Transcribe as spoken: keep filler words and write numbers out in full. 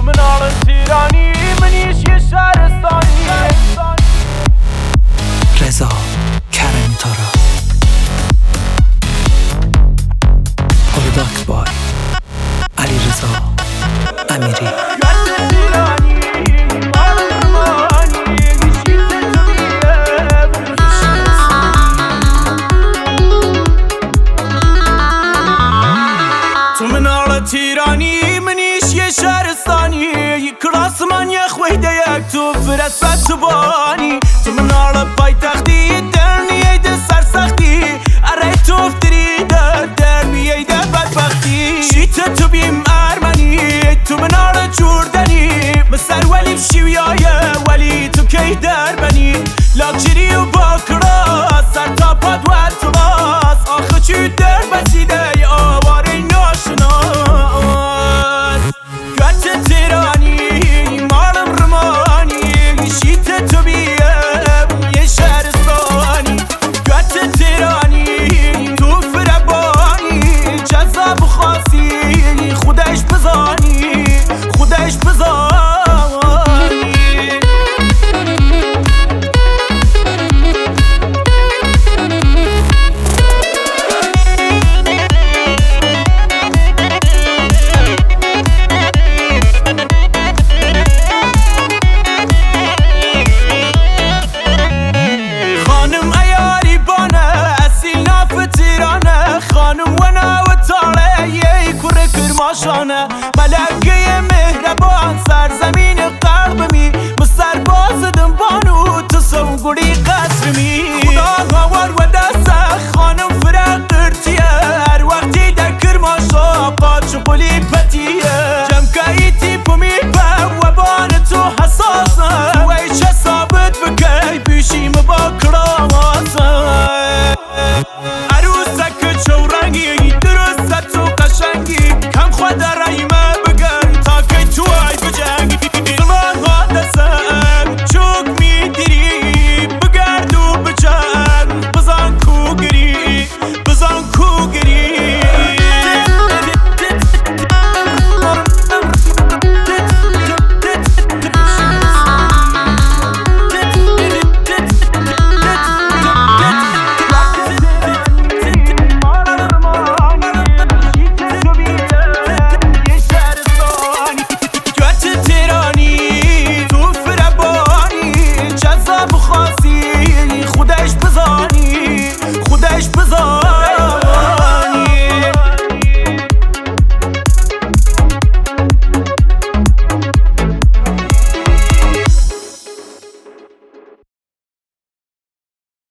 تو مناڵ تیرانی منیش یه شهرستانی رضا کرمی تارا ارداکس بای علی رضا امیری تیرانی منیش یه شهرستانی کراس من یه خویده یک تو فرست تو بانی تو منال پای تختی درنیه ده سرسختی اره تو افتری در درمیه ده بدبختی شیط تو بیم ارمنی تو منال جوردنی مسر ولی بشیویایه ولی تو کی در بنی لاکچری و باکراس سر تا پاد و اتلاس آخه چی در بسیده ی آواره ناشنا ملکه مهربان سرزمین قلبمی مسر بازدم بانو تو سوگوری قصرمی خدا هوار و دست خانم فرق ارتیه هر وقتی در کرماشا قاچ قلی پتیه